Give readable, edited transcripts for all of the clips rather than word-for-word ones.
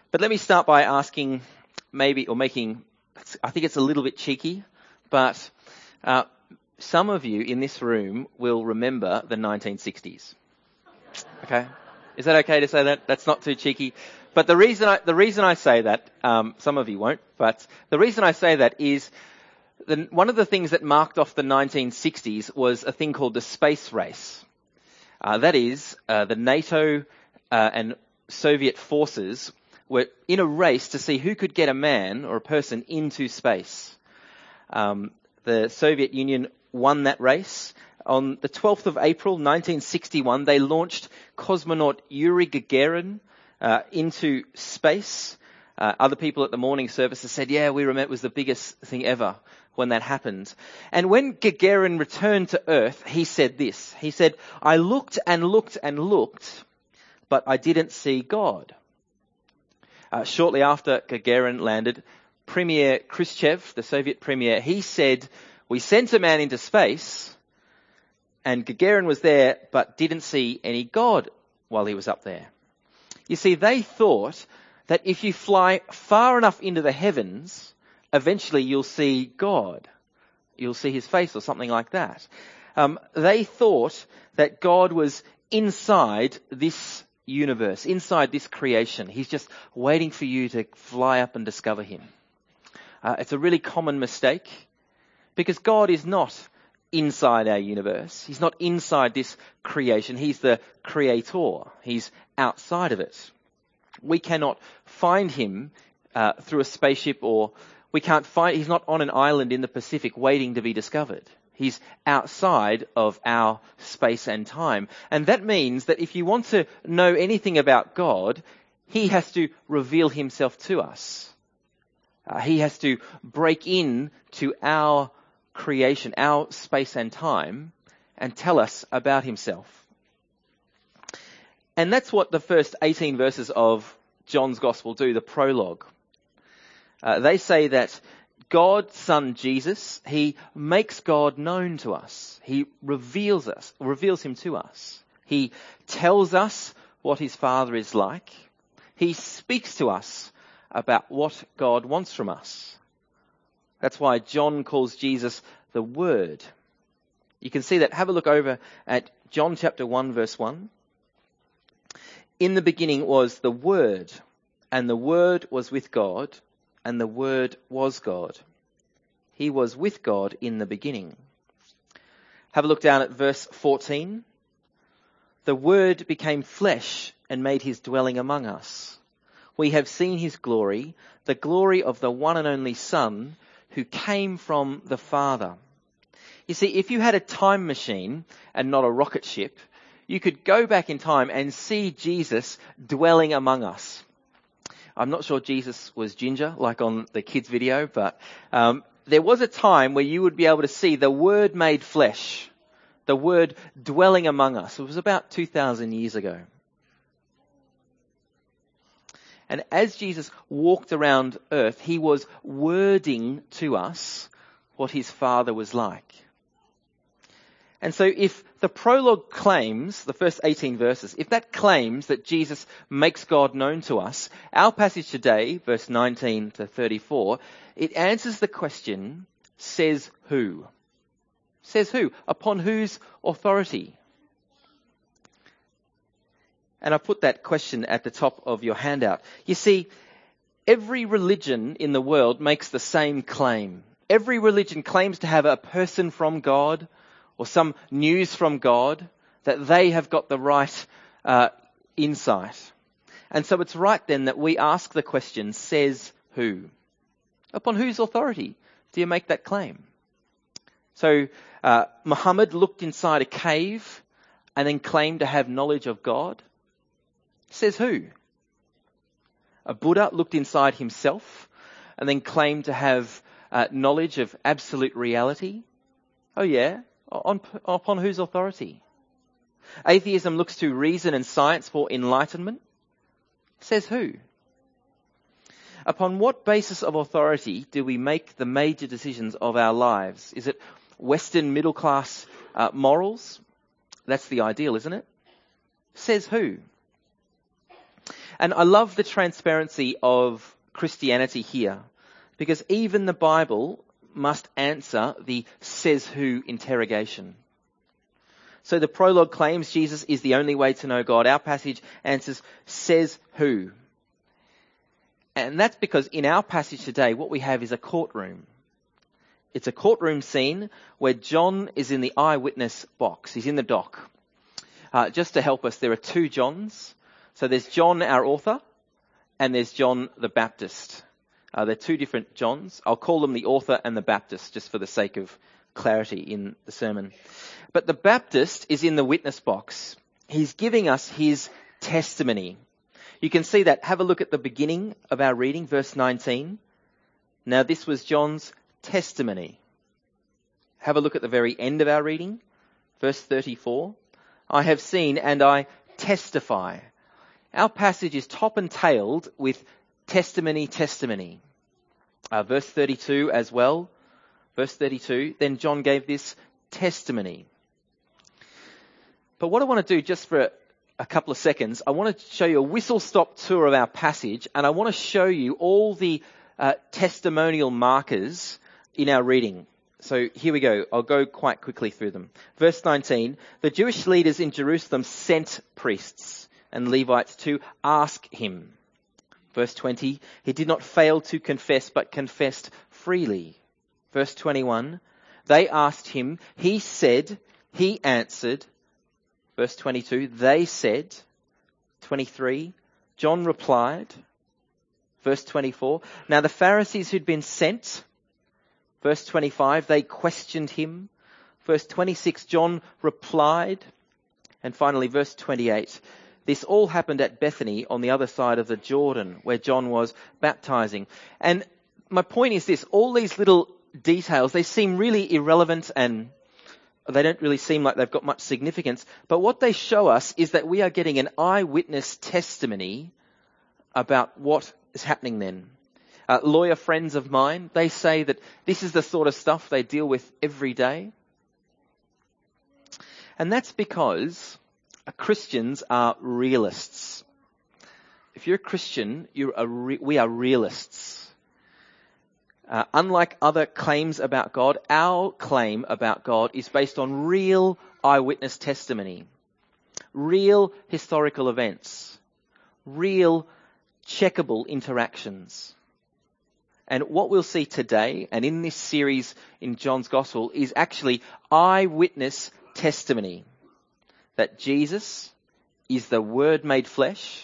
But let me start by asking I think it's a little bit cheeky, but some of you in this room will remember the 1960s. Okay? Is that okay to say that? That's not too cheeky. But the reason I say that, some of you won't, but the reason I say that is one of the things that marked off the 1960s was a thing called the space race. That is, the NATO and Soviet forces were in a race to see who could get a man or a person into space. The Soviet Union won that race. On the 12th of April 1961, they launched cosmonaut Yuri Gagarin into space. Other people at the morning services said, yeah, we remember it was the biggest thing ever when that happened. And when Gagarin returned to Earth, he said this. He said, I looked and looked and looked, but I didn't see God. Shortly after Gagarin landed, Premier Khrushchev, the Soviet premier, he said, we sent a man into space, and Gagarin was there, but didn't see any God while he was up there. You see, they thought that if you fly far enough into the heavens, eventually you'll see God. You'll see his face or something like that. They thought that God was inside this universe, inside this creation. He's just waiting for you to fly up and discover him. It's a really common mistake because God is not inside our universe. He's not inside this creation. He's the creator. He's outside of it. We cannot find him through a spaceship, or he's not on an island in the Pacific waiting to be discovered. He's outside of our space and time. And that means that if you want to know anything about God, he has to reveal himself to us. He has to break in to our creation, our space and time, and tell us about himself. And that's what the first 18 verses of John's Gospel do, the prologue. They say that God's Son Jesus, he makes God known to us. He reveals him to us. He tells us what his Father is like. He speaks to us about what God wants from us. That's why John calls Jesus the Word. You can see that. Have a look over at John chapter 1 verse 1. In the beginning was the Word, and the Word was with God, and the Word was God. He was with God in the beginning. Have a look down at verse 14. The Word became flesh and made his dwelling among us. We have seen his glory, the glory of the one and only Son, who came from the Father. You see, if you had a time machine and not a rocket ship, you could go back in time and see Jesus dwelling among us. I'm not sure Jesus was ginger, like on the kids' video, but there was a time where you would be able to see the Word made flesh, the Word dwelling among us. It was about 2,000 years ago. And as Jesus walked around earth, he was wording to us what his Father was like. And so if the prologue claims, the first 18 verses, if that claims that Jesus makes God known to us, our passage today, verse 19 to 34, it answers the question, says who? Says who? Upon whose authority? And I put that question at the top of your handout. You see, every religion in the world makes the same claim. Every religion claims to have a person from God or some news from God, that they have got the right insight. And so it's right then that we ask the question, says who? Upon whose authority do you make that claim? So Muhammad looked inside a cave and then claimed to have knowledge of God. Says who? A Buddha looked inside himself and then claimed to have knowledge of absolute reality. Oh yeah, upon whose authority? Atheism looks to reason and science for enlightenment. Says who? Upon what basis of authority do we make the major decisions of our lives? Is it Western middle class morals? That's the ideal, isn't it? Says who? And I love the transparency of Christianity here, because even the Bible must answer the says who interrogation. So the prologue claims Jesus is the only way to know God. Our passage answers says who. And that's because in our passage today, what we have is a courtroom. It's a courtroom scene where John is in the eyewitness box. He's in the dock. Just to help us, there are two Johns. So there's John, our author, and there's John the Baptist. They're two different Johns. I'll call them the author and the Baptist just for the sake of clarity in the sermon. But the Baptist is in the witness box. He's giving us his testimony. You can see that. Have a look at the beginning of our reading, verse 19. Now this was John's testimony. Have a look at the very end of our reading, verse 34. I have seen and I testify. Our passage is top and tailed with testimony. Verse 32 as well. Verse 32, then John gave this testimony. But what I want to do just for a couple of seconds, I want to show you a whistle-stop tour of our passage, and I want to show you all the testimonial markers in our reading. So here we go. I'll go quite quickly through them. Verse 19, the Jewish leaders in Jerusalem sent priests and Levites to ask him. Verse 20, he did not fail to confess, but confessed freely. Verse 21, they asked him, he said, he answered. Verse 22, they said. 23, John replied. Verse 24, now the Pharisees who'd been sent. Verse 25, they questioned him. Verse 26, John replied. And finally, verse 28, this all happened at Bethany on the other side of the Jordan, where John was baptizing. And my point is this, all these little details, they seem really irrelevant and they don't really seem like they've got much significance. But what they show us is that we are getting an eyewitness testimony about what is happening then. Lawyer friends of mine, they say that this is the sort of stuff they deal with every day. And that's because Christians are realists. If you're a Christian, we are realists. Unlike other claims about God, our claim about God is based on real eyewitness testimony, real historical events, real checkable interactions. And what we'll see today, and in this series in John's Gospel, is actually eyewitness testimony that Jesus is the Word made flesh,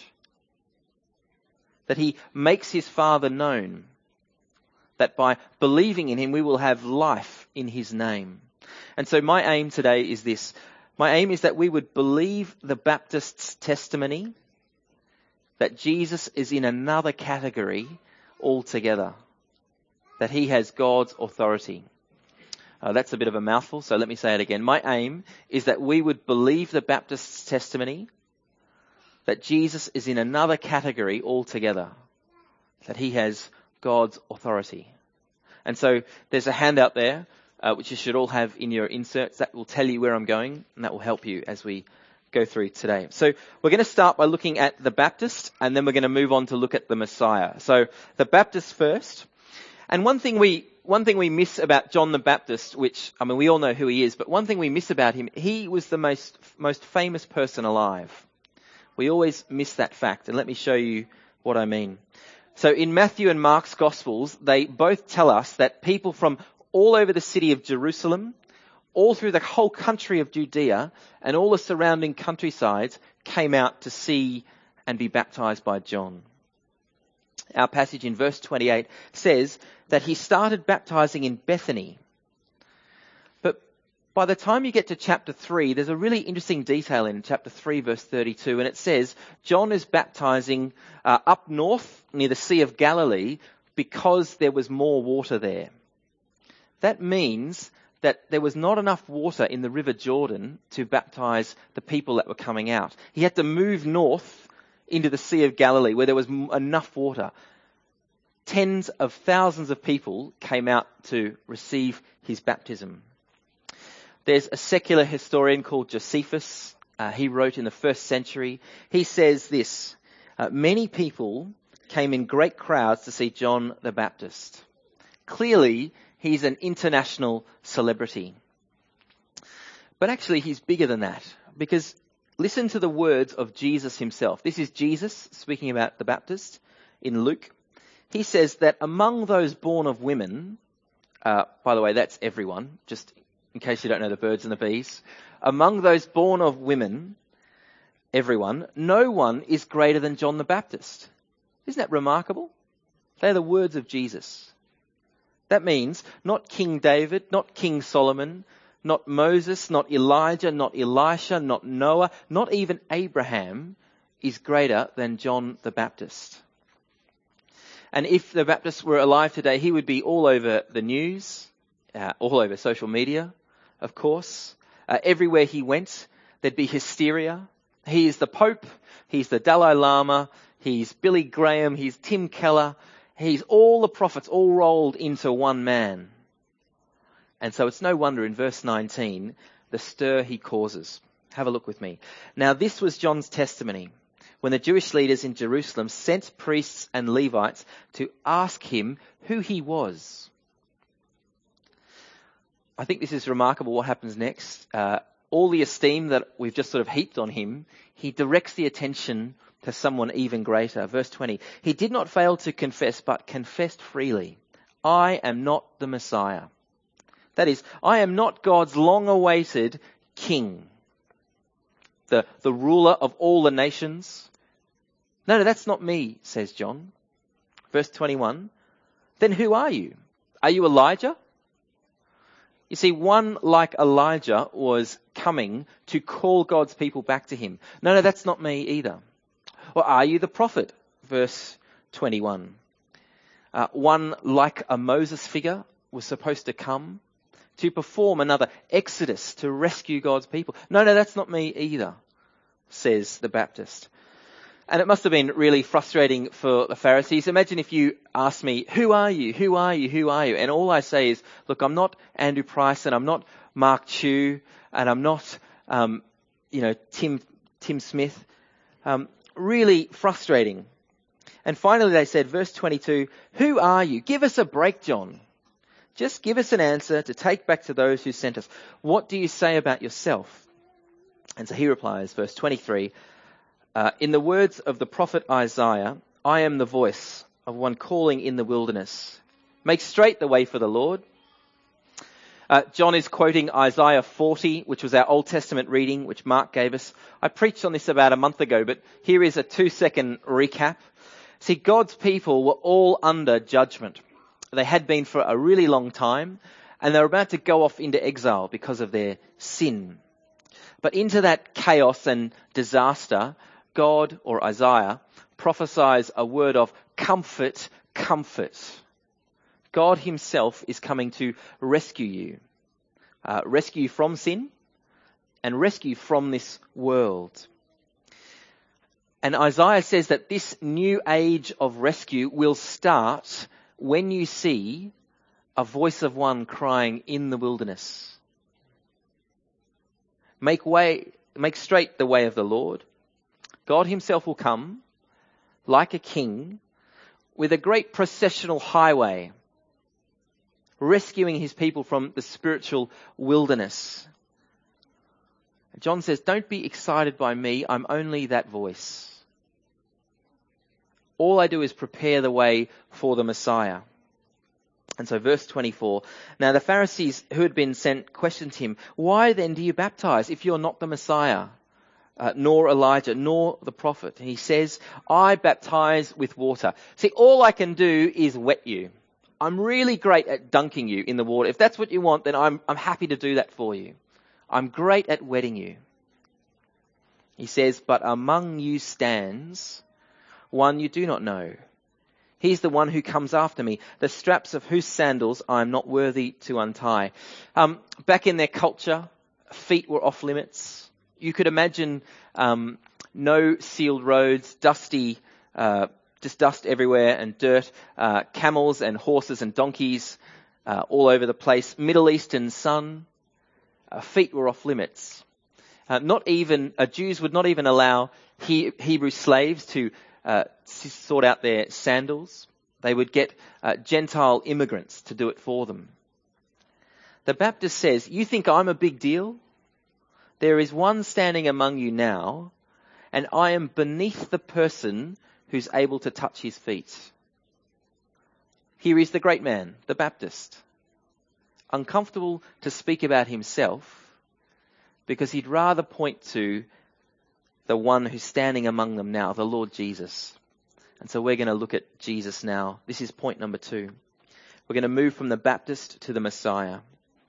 that he makes his Father known, that by believing in him we will have life in his name. And so my aim today is this. My aim is that we would believe the Baptist's testimony, that Jesus is in another category altogether, that he has God's authority. That's a bit of a mouthful, so let me say it again. My aim is that we would believe the Baptist's testimony, that Jesus is in another category altogether, that he has God's authority. And so there's a handout there, which you should all have in your inserts, that will tell you where I'm going, and that will help you as we go through today. So we're going to start by looking at the Baptist, and then we're going to move on to look at the Messiah. So the Baptist first. And one thing we miss about John the Baptist, which, I mean, we all know who he is, but one thing we miss about him, he was the most famous person alive. We always miss that fact, and let me show you what I mean. So in Matthew and Mark's Gospels, they both tell us that people from all over the city of Jerusalem, all through the whole country of Judea, and all the surrounding countrysides came out to see and be baptized by John. Our passage in verse 28 says that he started baptizing in Bethany. But by the time you get to chapter 3, there's a really interesting detail in chapter 3, verse 32, and it says John is baptizing up north near the Sea of Galilee because there was more water there. That means that there was not enough water in the River Jordan to baptize the people that were coming out. He had to move north into the Sea of Galilee where there was enough water. Tens of thousands of people came out to receive his baptism. There's a secular historian called Josephus. He wrote in the 1st century. He says this, Many people came in great crowds to see John the Baptist. Clearly, he's an international celebrity. But actually, he's bigger than that, because listen to the words of Jesus himself. This is Jesus speaking about the Baptist in Luke. He says that among those born of women, by the way, that's everyone, just in case you don't know the birds and the bees. Among those born of women, everyone, no one is greater than John the Baptist. Isn't that remarkable? They're the words of Jesus. That means not King David, not King Solomon, not Moses, not Elijah, not Elisha, not Noah, not even Abraham is greater than John the Baptist. And if the Baptist were alive today, he would be all over the news, all over social media, of course. Everywhere he went, there'd be hysteria. He is the Pope, he's the Dalai Lama, he's Billy Graham, he's Tim Keller, he's all the prophets all rolled into one man. And so it's no wonder in verse 19, the stir he causes. Have a look with me. Now this was John's testimony when the Jewish leaders in Jerusalem sent priests and Levites to ask him who he was. I think this is remarkable what happens next. All the esteem that we've just sort of heaped on him, he directs the attention to someone even greater. Verse 20, he did not fail to confess, but confessed freely, I am not the Messiah. That is, I am not God's long-awaited king, the ruler of all the nations. No, that's not me, says John. Verse 21, then who are you? Are you Elijah? You see, one like Elijah was coming to call God's people back to him. No, that's not me either. Or are you the prophet? Verse 21. One like a Moses figure was supposed to come to perform another exodus to rescue God's people. No, that's not me either, says the Baptist. And it must have been really frustrating for the Pharisees. Imagine if you asked me, who are you? Who are you? Who are you? And all I say is, look, I'm not Andrew Price and I'm not Mark Chu and I'm not, Tim Smith. Really frustrating. And finally they said, verse 22, who are you? Give us a break, John. Just give us an answer to take back to those who sent us. What do you say about yourself? And so he replies, verse 23, in the words of the prophet Isaiah, I am the voice of one calling in the wilderness. Make straight the way for the Lord. John is quoting Isaiah 40, which was our Old Testament reading, which Mark gave us. I preached on this about a month ago, but here is a 2-second recap. See, God's people were all under judgment. They had been for a really long time, and they were about to go off into exile because of their sin. But into that chaos and disaster, God, or Isaiah, prophesies a word of comfort, comfort. God himself is coming to rescue you. Rescue from sin and rescue from this world. And Isaiah says that this new age of rescue will start when you see a voice of one crying in the wilderness. Make straight the way of the Lord. God himself will come like a king with a great processional highway, rescuing his people from the spiritual wilderness. John says, don't be excited by me. I'm only that voice. All I do is prepare the way for the Messiah. And so verse 24, now the Pharisees who had been sent questioned him, why then do you baptize if you're not the Messiah, nor Elijah, nor the prophet? And he says, I baptize with water. See, all I can do is wet you. I'm really great at dunking you in the water. If that's what you want, then I'm happy to do that for you. I'm great at wetting you. He says, but among you stands one you do not know. He's the one who comes after me, the straps of whose sandals I am not worthy to untie. Back in their culture, feet were off limits. You could imagine no sealed roads, dusty, just dust everywhere and dirt, camels and horses and donkeys all over the place. Middle Eastern sun, feet were off limits. Jews would not even allow Hebrew slaves to sort out their sandals. They would get Gentile immigrants to do it for them. The Baptist says, you think I'm a big deal? There is one standing among you now, and I am beneath the person who's able to touch his feet. Here is the great man, the Baptist, uncomfortable to speak about himself because he'd rather point to the one who's standing among them now, the Lord Jesus. And so we're going to look at Jesus now. This is point number 2. We're going to move from the Baptist to the Messiah.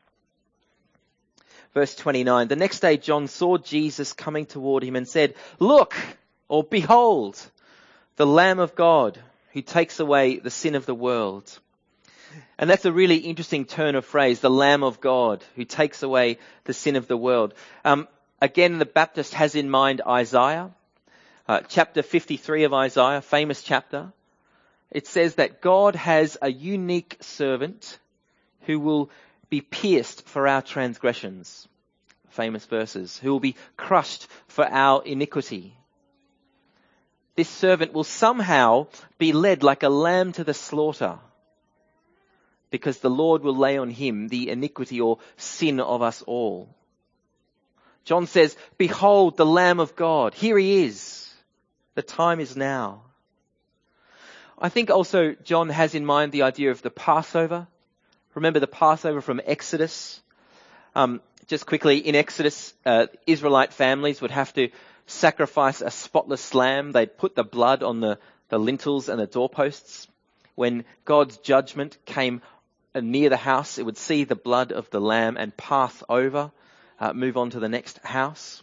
Verse 29, the next day John saw Jesus coming toward him and said, look, or behold, the Lamb of God who takes away the sin of the world. And that's a really interesting turn of phrase, the Lamb of God who takes away the sin of the world. Again, the Baptist has in mind Isaiah, chapter 53 of Isaiah, famous chapter. It says that God has a unique servant who will be pierced for our transgressions. Famous verses. Who will be crushed for our iniquity. This servant will somehow be led like a lamb to the slaughter, because the Lord will lay on him the iniquity or sin of us all. John says, behold the Lamb of God. Here he is. The time is now. I think also John has in mind the idea of the Passover. Remember the Passover from Exodus? Just quickly, in Exodus, Israelite families would have to sacrifice a spotless lamb. They'd put the blood on the lintels and the doorposts. When God's judgment came near the house, it would see the blood of the lamb and pass over, move on to the next house.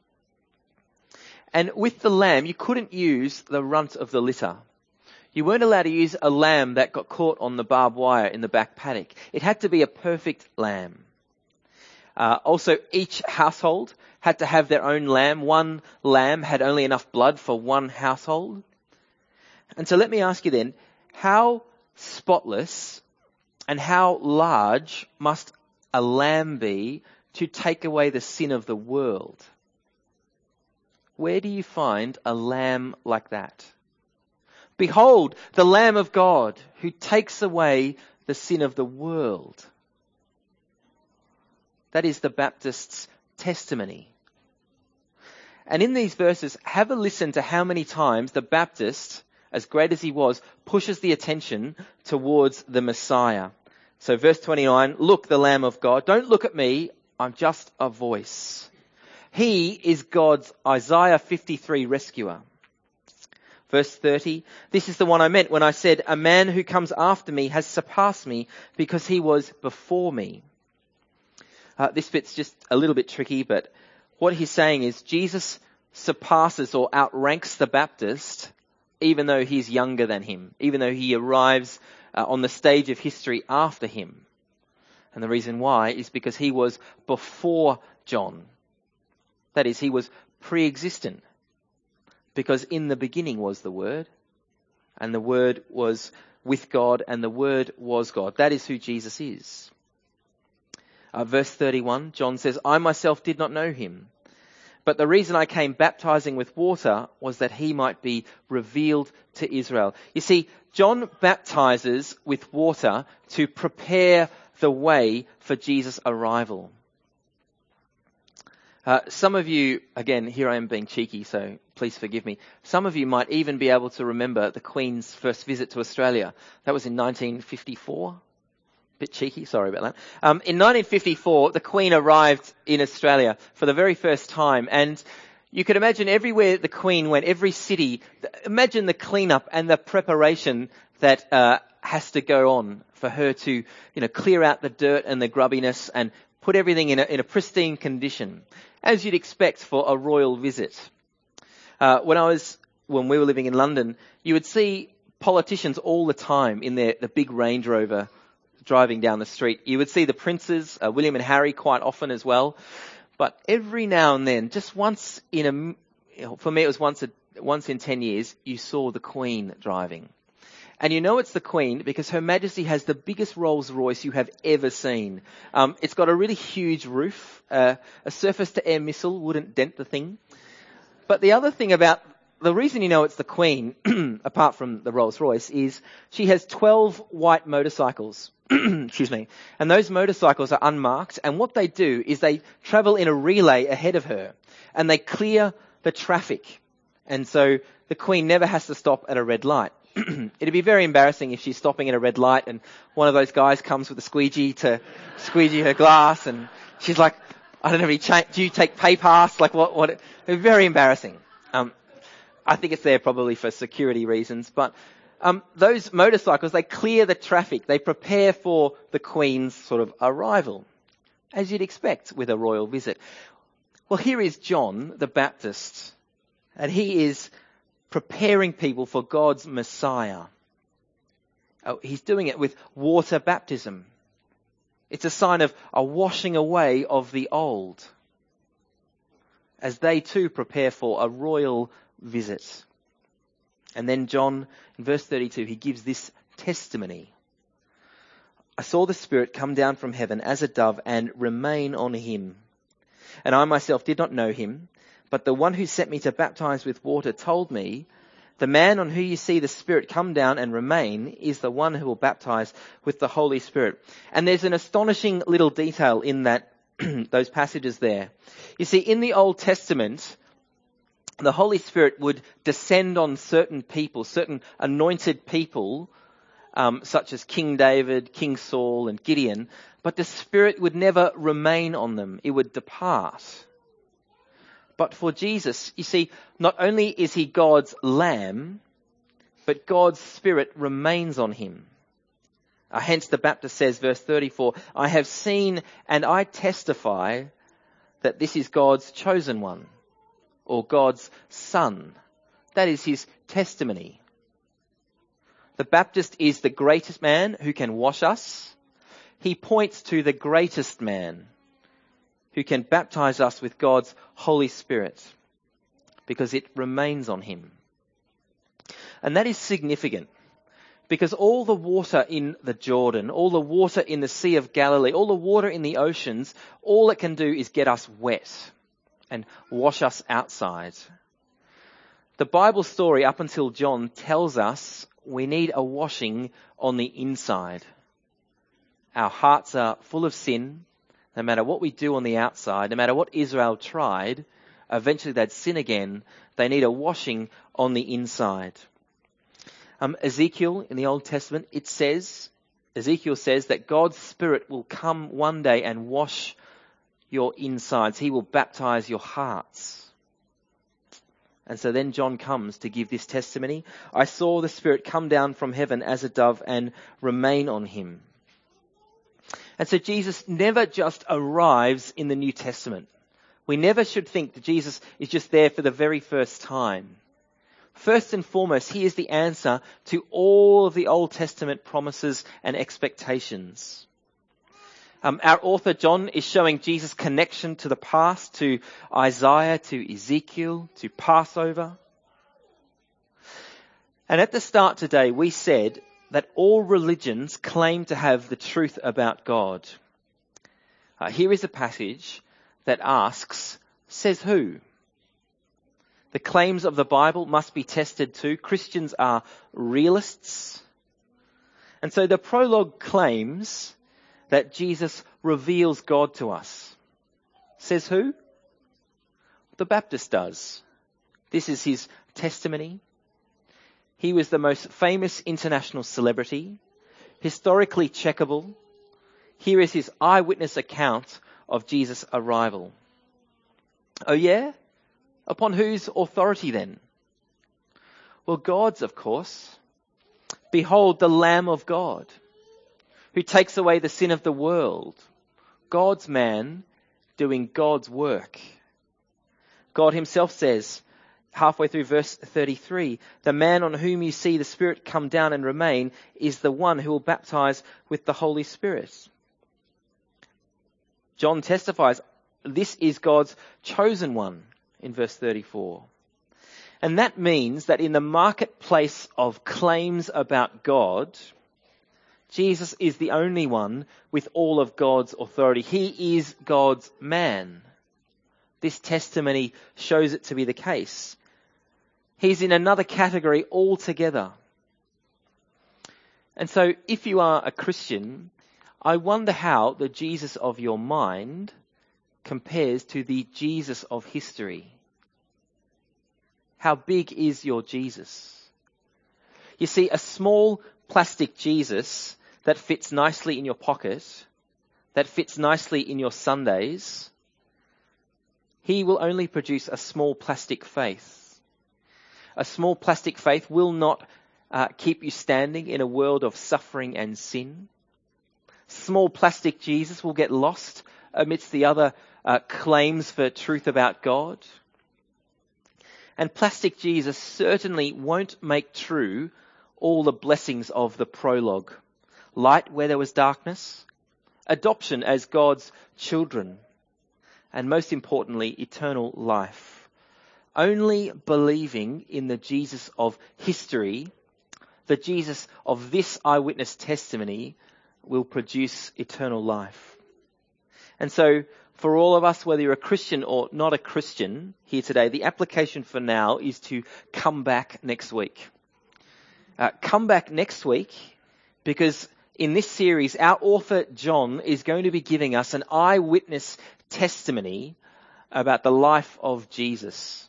And with the lamb, you couldn't use the runt of the litter. You weren't allowed to use a lamb that got caught on the barbed wire in the back paddock. It had to be a perfect lamb. Also, each household had to have their own lamb. One lamb had only enough blood for one household. And so let me ask you then, how spotless and how large must a lamb be to take away the sin of the world? Where do you find a lamb like that? Behold, the Lamb of God who takes away the sin of the world. That is the Baptist's testimony. And in these verses, have a listen to how many times the Baptist, as great as he was, pushes the attention towards the Messiah. So verse 29, look, the Lamb of God. Don't look at me. I'm just a voice. He is God's Isaiah 53 rescuer. Verse 30, this is the one I meant when I said, a man who comes after me has surpassed me because he was before me. This bit's just a little bit tricky, but what he's saying is Jesus surpasses or outranks the Baptist even though he's younger than him, even though he arrives on the stage of history after him. And the reason why is because he was before John. That is, he was pre-existent. Because in the beginning was the Word, and the Word was with God, and the Word was God. That is who Jesus is. Verse 31, John says, I myself did not know him, but the reason I came baptizing with water was that he might be revealed to Israel. You see, John baptizes with water to prepare the way for Jesus' arrival. Some of you, again, here I am being cheeky, so please forgive me. Some of you might even be able to remember the Queen's first visit to Australia. That was in 1954. Bit cheeky, sorry about that. In 1954, the Queen arrived in Australia for the very first time, and you could imagine everywhere the Queen went, every city, imagine the cleanup and the preparation that has to go on for her to, clear out the dirt and the grubbiness and put everything in a pristine condition, as you'd expect for a royal visit. When we were living in London, you would see politicians all the time in the big Range Rover driving down the street. You would see the princes, William and Harry, quite often as well. But every now and then, just once for me it was once in 10 years, you saw the Queen driving. And you know it's the Queen because Her Majesty has the biggest Rolls Royce you have ever seen. It's got a really huge roof. A surface-to-air missile wouldn't dent the thing. But the other thing about the reason you know it's the Queen, apart from the Rolls Royce, is she has 12 white motorcycles. Excuse me. And those motorcycles are unmarked. And what they do is they travel in a relay ahead of her. And they clear the traffic. And so the Queen never has to stop at a red light. It'd be very embarrassing if she's stopping at a red light and one of those guys comes with a squeegee to squeegee her glass. And she's like, I don't know, do you take pay pass? Like what? It'd be very embarrassing. I think it's there probably for security reasons. But those motorcycles, they clear the traffic. They prepare for the Queen's sort of arrival, as you'd expect with a royal visit. Well, here is John the Baptist, and he is preparing people for God's Messiah. He's doing it with water baptism. It's a sign of a washing away of the old, as they too prepare for a royal visit. And then John, in verse 32, he gives this testimony. I saw the Spirit come down from heaven as a dove and remain on him. And I myself did not know him, but the one who sent me to baptize with water told me, the man on who you see the Spirit come down and remain is the one who will baptize with the Holy Spirit. And there's an astonishing little detail in that those passages there. You see, in the Old Testament, the Holy Spirit would descend on certain people, certain anointed people, such as King David, King Saul, and Gideon, but the Spirit would never remain on them. It would depart. But for Jesus, you see, not only is he God's Lamb, but God's Spirit remains on him. Hence the Baptist says, verse 34, I have seen and I testify that this is God's chosen one, or God's Son. That is his testimony. The Baptist is the greatest man who can wash us. He points to the greatest man who can baptize us with God's Holy Spirit, because it remains on him. And that is significant, because all the water in the Jordan, all the water in the Sea of Galilee, all the water in the oceans, all it can do is get us wet and wash us outside. The Bible story up until John tells us we need a washing on the inside. Our hearts are full of sin. No matter what we do on the outside, no matter what Israel tried, eventually they'd sin again. They need a washing on the inside. Ezekiel in the Old Testament, Ezekiel says that God's Spirit will come one day and wash your insides. He will baptize your hearts. And so then John comes to give this testimony. I saw the Spirit come down from heaven as a dove and remain on him. And so Jesus never just arrives in the New Testament. We never should think that Jesus is just there for the very first time. First and foremost, he is the answer to all of the Old Testament promises and expectations. Our author John is showing Jesus' connection to the past, to Isaiah, to Ezekiel, to Passover. And at the start today, we said that all religions claim to have the truth about God. Here is a passage that asks, says who? The claims of the Bible must be tested too. Christians are realists. And so the prologue claims that Jesus reveals God to us. Says who? The Baptist does. This is his testimony. He was the most famous international celebrity, historically checkable. Here is his eyewitness account of Jesus' arrival. Oh yeah? Upon whose authority then? Well, God's, of course. Behold the Lamb of God, who takes away the sin of the world. God's man doing God's work. God himself says, halfway through verse 33, the man on whom you see the Spirit come down and remain is the one who will baptize with the Holy Spirit. John testifies, this is God's chosen one in verse 34. And that means that in the marketplace of claims about God, Jesus is the only one with all of God's authority. He is God's man. This testimony shows it to be the case. He's in another category altogether. And so if you are a Christian, I wonder how the Jesus of your mind compares to the Jesus of history. How big is your Jesus? You see, a small plastic Jesus that fits nicely in your pocket, that fits nicely in your Sundays, he will only produce a small plastic faith. A small plastic faith will not keep you standing in a world of suffering and sin. Small plastic Jesus will get lost amidst the other claims for truth about God. And plastic Jesus certainly won't make true all the blessings of the prologue. Light where there was darkness, adoption as God's children, and most importantly, eternal life. Only believing in the Jesus of history, the Jesus of this eyewitness testimony, will produce eternal life. And so, for all of us, whether you're a Christian or not a Christian here today, the application for now is to come back next week. Come back next week, because in this series, our author John is going to be giving us an eyewitness testimony about the life of Jesus.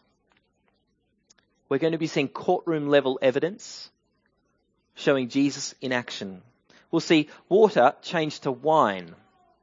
We're going to be seeing courtroom level evidence showing Jesus in action. We'll see water changed to wine.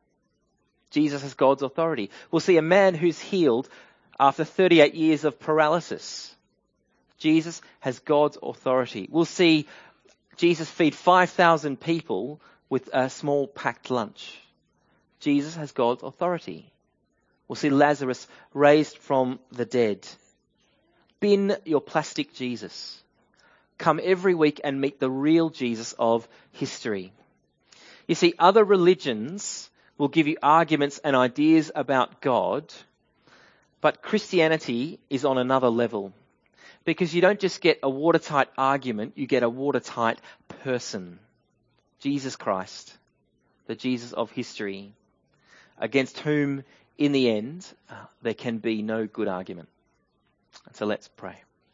Jesus has God's authority. We'll see a man who's healed after 38 years of paralysis. Jesus has God's authority. We'll see Jesus feed 5,000 people with a small packed lunch. Jesus has God's authority. We'll see Lazarus raised from the dead. Bin your plastic Jesus. Come every week and meet the real Jesus of history. You see, other religions will give you arguments and ideas about God, but Christianity is on another level. Because you don't just get a watertight argument, you get a watertight person. Jesus Christ, the Jesus of history, against whom, in the end, there can be no good argument. So let's pray.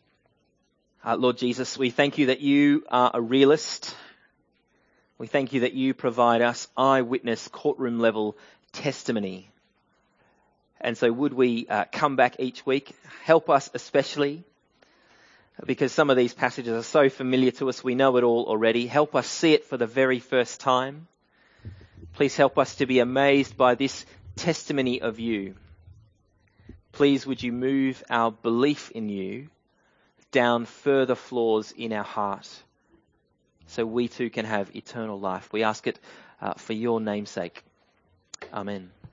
Lord Jesus, we thank you that you are a realist. We thank you that you provide us eyewitness courtroom level testimony. And so would we come back each week, help us especially, because some of these passages are so familiar to us, we know it all already. Help us see it for the very first time. Please help us to be amazed by this testimony of you. Please would you move our belief in you down further floors in our heart so we too can have eternal life. We ask it for your name's sake. Amen.